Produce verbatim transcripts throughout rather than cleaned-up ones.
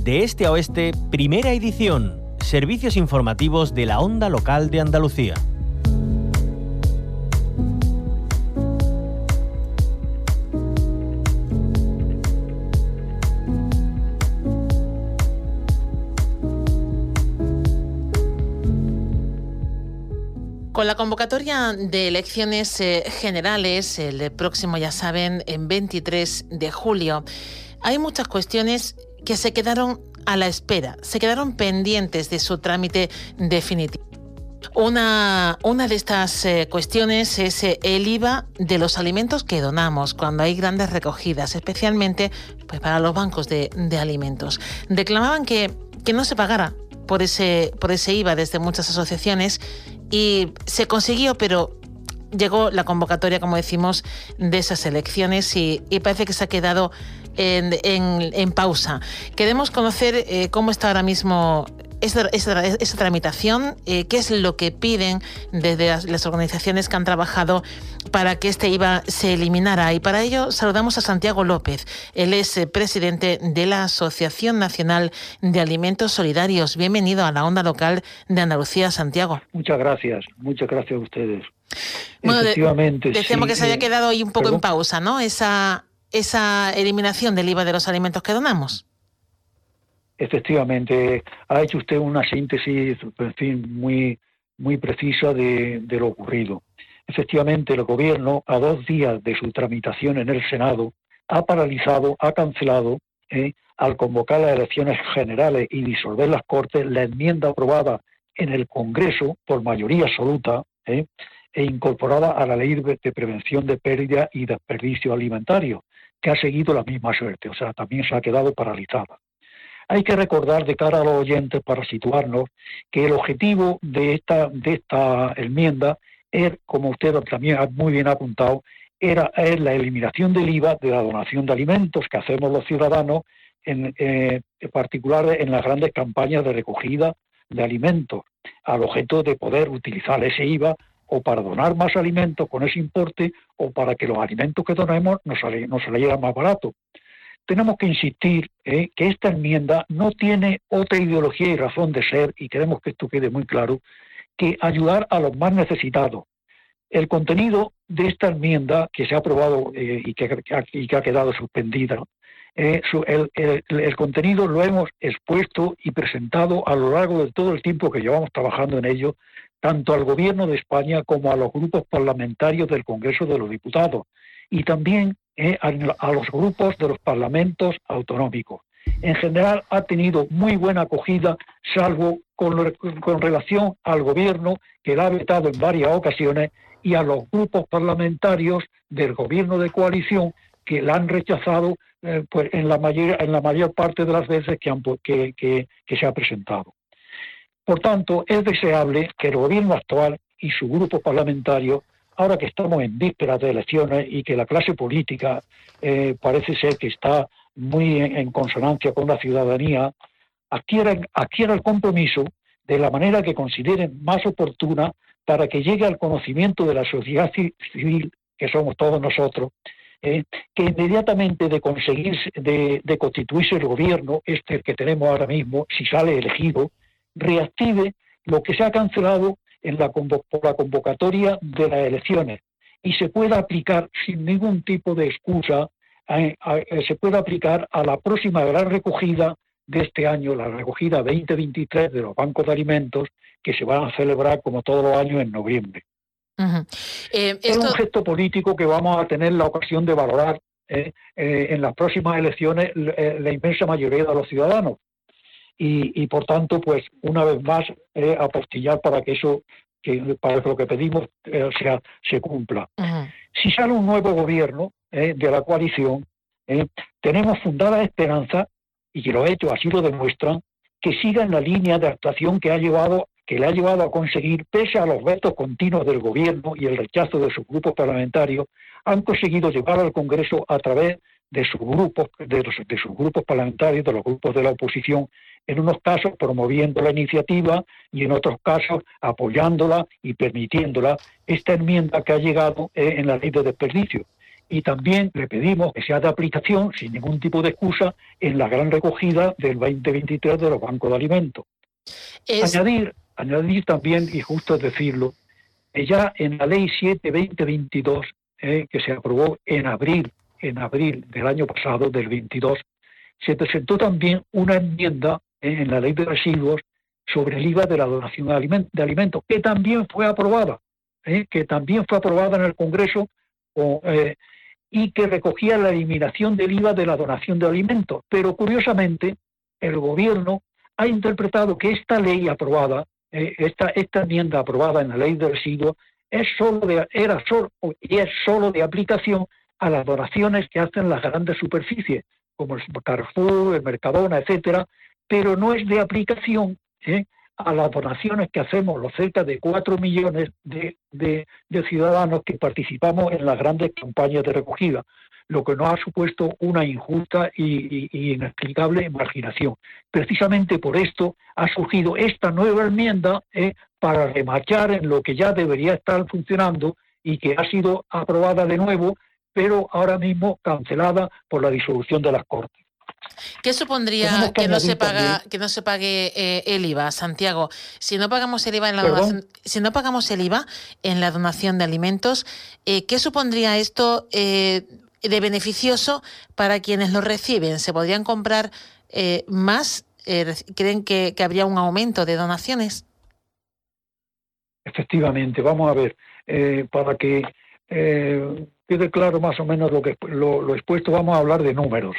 De este a oeste, primera edición. Servicios informativos de la Onda Local de Andalucía. Con la convocatoria de elecciones eh, generales, el próximo, ya saben, en veintitrés de julio, hay muchas cuestiones que se quedaron a la espera, se quedaron pendientes de su trámite definitivo. Una, una de estas eh, cuestiones es eh, el I V A de los alimentos que donamos cuando hay grandes recogidas, especialmente pues, para los bancos de, de alimentos. Reclamaban que, que no se pagara por ese, por ese I V A desde muchas asociaciones y se consiguió, pero llegó la convocatoria, como decimos, de esas elecciones y, y parece que se ha quedado en, en, en pausa. Queremos conocer eh, cómo está ahora mismo esa, esa, esa tramitación, eh, qué es lo que piden desde las, las organizaciones que han trabajado para que este I V A se eliminara. Y para ello saludamos a Santiago López. Él es eh, presidente de la Asociación Nacional de Alimentos Solidarios. Bienvenido a la Onda Local de Andalucía, Santiago. Muchas gracias, muchas gracias a ustedes. Bueno, efectivamente, de, decíamos sí, que se haya quedado ahí un poco ¿perdón? en pausa, ¿no? Esa, esa eliminación del I V A de los alimentos que donamos. Efectivamente, ha hecho usted una síntesis, en fin, muy, muy precisa de, de lo ocurrido. Efectivamente, el Gobierno, a dos días de su tramitación en el Senado, ha paralizado, ha cancelado, eh, al convocar las elecciones generales y disolver las Cortes, la enmienda aprobada en el Congreso por mayoría absoluta, eh, e incorporada a la Ley de Prevención de Pérdida y Desperdicio Alimentario, que ha seguido la misma suerte, o sea, también se ha quedado paralizada. Hay que recordar de cara a los oyentes, para situarnos, que el objetivo de esta, de esta enmienda es, como usted también ha muy bien apuntado, era es la eliminación del I V A de la donación de alimentos que hacemos los ciudadanos, en, eh, en particular en las grandes campañas de recogida de alimentos, al objeto de poder utilizar ese I V A o para donar más alimentos con ese importe o para que los alimentos que donemos nos, sali, nos salieran más baratos. Tenemos que insistir eh, que esta enmienda no tiene otra ideología y razón de ser, y queremos que esto quede muy claro, que ayudar a los más necesitados. El contenido de esta enmienda que se ha aprobado eh, y, que, y que ha quedado suspendida, eh, su, el, el, el contenido lo hemos expuesto y presentado a lo largo de todo el tiempo que llevamos trabajando en ello, tanto al Gobierno de España como a los grupos parlamentarios del Congreso de los Diputados, y también eh, a, a los grupos de los parlamentos autonómicos. En general ha tenido muy buena acogida, salvo con, con relación al Gobierno, que la ha vetado en varias ocasiones, y a los grupos parlamentarios del Gobierno de coalición, que la han rechazado eh, pues en la mayor en la mayor parte de las veces que, han, que, que, que se ha presentado. Por tanto, es deseable que el Gobierno actual y su grupo parlamentario, ahora que estamos en vísperas de elecciones y que la clase política eh, parece ser que está muy en, en consonancia con la ciudadanía, adquieran, adquiera el compromiso de la manera que consideren más oportuna para que llegue al conocimiento de la sociedad civil, que somos todos nosotros, eh, que inmediatamente de conseguirse, de, de constituirse el Gobierno, este que tenemos ahora mismo, si sale elegido, reactive lo que se ha cancelado en la, por la convocatoria de las elecciones y se pueda aplicar sin ningún tipo de excusa, a, a, se pueda aplicar a la próxima gran recogida de este año, la recogida veinte veintitrés de los bancos de alimentos, que se van a celebrar como todos los años en noviembre. Uh-huh. eh, es esto... un gesto político que vamos a tener la ocasión de valorar eh, eh, en las próximas elecciones eh, la inmensa mayoría de los ciudadanos. Y, y por tanto, pues una vez más, eh, apostillar para que eso, que para que lo que pedimos eh, sea, se cumpla. Uh-huh. Si sale un nuevo gobierno eh, de la coalición, eh, tenemos fundada esperanza, y que los hechos así lo demuestran, que siga en la línea de actuación que ha llevado, que le ha llevado a conseguir, pese a los vetos continuos del gobierno y el rechazo de sus grupos parlamentarios, han conseguido llevar al Congreso a través de sus grupos, de, los, de sus grupos parlamentarios, de los grupos de la oposición, en unos casos promoviendo la iniciativa y en otros casos apoyándola y permitiéndola, esta enmienda que ha llegado eh, en la ley de desperdicio y también le pedimos que sea de aplicación, sin ningún tipo de excusa, en la gran recogida del veinte veintitrés de los bancos de alimentos. Es... Añadir, añadir también, y justo es decirlo, que ya en la Ley siete barra veinte veintidós, eh, que se aprobó en abril, en abril del año pasado, del veintidós, se presentó también una enmienda eh, en la Ley de Residuos sobre el I V A de la donación de alimentos, de alimentos que también fue aprobada, eh, que también fue aprobada en el Congreso, o, eh, y que recogía la eliminación del I V A de la donación de alimentos. Pero curiosamente, el Gobierno ha interpretado que esta ley aprobada, eh, esta, esta enmienda aprobada en la Ley de Residuos, es solo de, era solo, y es solo de aplicación a las donaciones que hacen las grandes superficies, como el Carrefour, el Mercadona, etcétera, pero no es de aplicación ¿eh? a las donaciones que hacemos los cerca de cuatro millones de, de, de ciudadanos que participamos en las grandes campañas de recogida, lo que nos ha supuesto una injusta y, y, y inexplicable marginación. Precisamente por esto ha surgido esta nueva enmienda ¿eh? para remarchar en lo que ya debería estar funcionando y que ha sido aprobada de nuevo, pero ahora mismo cancelada por la disolución de las Cortes. ¿Qué supondría que, que no se paga que no se pague eh, el I V A, Santiago? Si no pagamos el I V A en la ¿Perdón? donación, si no pagamos el I V A en la donación de alimentos, eh, ¿qué supondría esto eh, de beneficioso para quienes lo reciben? ¿Se podrían comprar eh, más? Eh, ¿Creen que, que habría un aumento de donaciones? Efectivamente, vamos a ver, eh, para que eh, quede claro más o menos lo que lo, lo expuesto, vamos a hablar de números.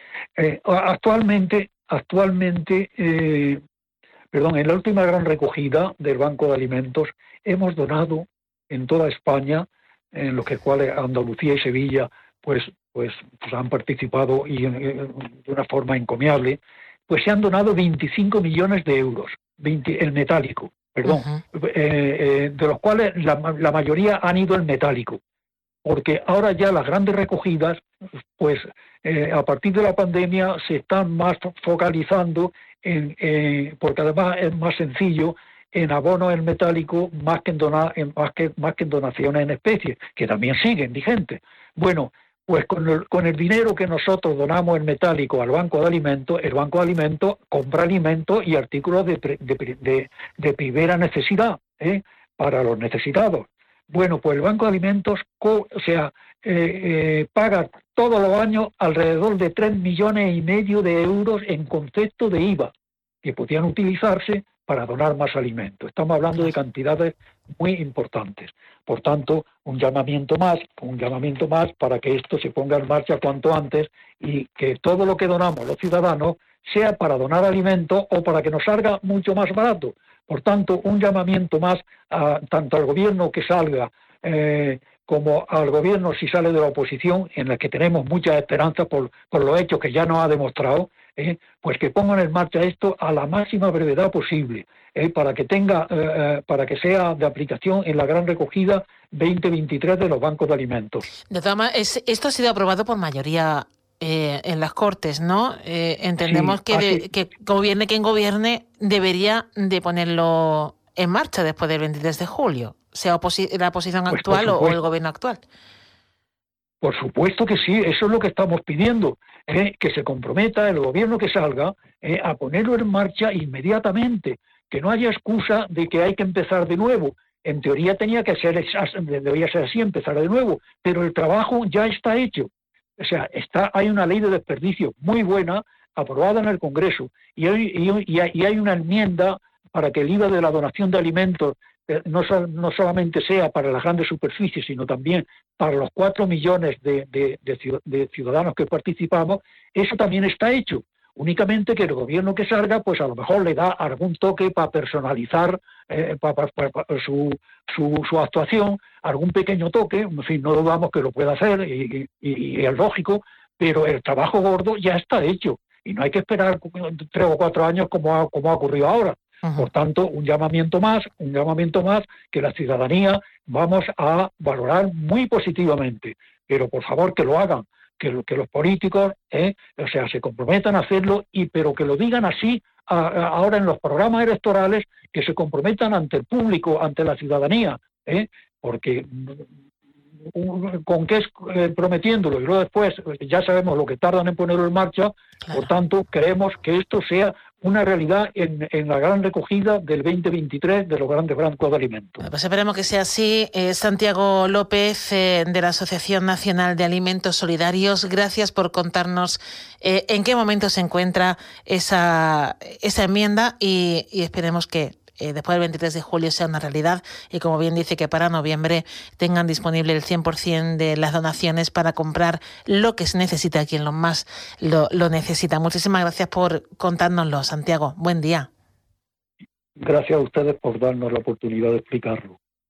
Eh, actualmente, actualmente, eh, perdón, en la última gran recogida del Banco de Alimentos hemos donado en toda España, en los que cuales Andalucía y Sevilla, pues, pues, pues han participado y eh, de una forma encomiable, pues se han donado veinticinco millones de euros, veinte, en metálico, perdón, uh-huh. eh, eh, de los cuales la, la mayoría han ido en metálico. Porque ahora ya las grandes recogidas, pues eh, a partir de la pandemia se están más focalizando en, eh, porque además es más sencillo, en abonos en metálico más que en, donar, en, más que, más que en donaciones en especie, que también siguen vigentes. Bueno, pues con el, con el dinero que nosotros donamos en metálico al Banco de Alimentos, el Banco de Alimentos compra alimentos y artículos de, de, de, de primera necesidad ¿eh? para los necesitados. Bueno, pues el Banco de Alimentos o sea, eh, eh, paga todos los años alrededor de tres millones y medio de euros en concepto de I V A, que podían utilizarse para donar más alimentos. Estamos hablando de cantidades muy importantes. Por tanto, un llamamiento más, un llamamiento más para que esto se ponga en marcha cuanto antes y que todo lo que donamos los ciudadanos sea para donar alimentos o para que nos salga mucho más barato. Por tanto, un llamamiento más a, tanto al gobierno que salga eh, como al gobierno si sale de la oposición, en la que tenemos muchas esperanzas por, por los hechos que ya nos ha demostrado, eh, pues que pongan en marcha esto a la máxima brevedad posible, eh, para que tenga, eh, para que sea de aplicación en la gran recogida veinte veintitrés de los bancos de alimentos. De todas maneras, esto ha sido aprobado por mayoría eh, en las Cortes, ¿no? Eh, entendemos sí, que, de, que gobierne quien gobierne debería de ponerlo en marcha después del veintitrés de julio, sea oposi- la oposición pues actual o el gobierno actual. Por supuesto que sí, eso es lo que estamos pidiendo, ¿eh? que se comprometa el gobierno que salga eh, a ponerlo en marcha inmediatamente, que no haya excusa de que hay que empezar de nuevo. En teoría tenía que ser, debería ser así, empezar de nuevo, pero el trabajo ya está hecho. O sea, está, hay una ley de desperdicio muy buena, aprobada en el Congreso, y hay, y, y hay una enmienda para que el I V A de la donación de alimentos eh, no, no solamente sea para las grandes superficies, sino también para los cuatro millones de, de, de, de ciudadanos que participamos. Eso también está hecho. Únicamente que el gobierno que salga, pues a lo mejor le da algún toque para personalizar eh, para, para, para su, su, su actuación, algún pequeño toque, en fin, no dudamos que lo pueda hacer y, y, y es lógico, pero el trabajo gordo ya está hecho y no hay que esperar tres o cuatro años como ha, como ha ocurrido ahora. Uh-huh. Por tanto, un llamamiento más, un llamamiento más que la ciudadanía vamos a valorar muy positivamente, pero por favor que lo hagan. Que, que los políticos, eh, o sea, se comprometan a hacerlo, y pero que lo digan así a, a, ahora en los programas electorales, que se comprometan ante el público, ante la ciudadanía, eh, porque con qué es eh, prometiéndolo y luego después ya sabemos lo que tardan en ponerlo en marcha. Claro. Por tanto, queremos que esto sea una realidad en, en la gran recogida del veinte veintitrés de los grandes bancos de alimentos. Pues esperemos que sea así. Eh, Santiago López, eh, de la Asociación Nacional de Alimentos Solidarios, gracias por contarnos eh, en qué momento se encuentra esa, esa enmienda y, y esperemos que eh, después del veintitrés de julio sea una realidad y, como bien dice, que para noviembre tengan disponible el cien por ciento de las donaciones para comprar lo que se necesita a quien lo más lo, lo necesita. Muchísimas gracias por contárnoslo, Santiago. Buen día. Gracias a ustedes por darnos la oportunidad de explicarlo.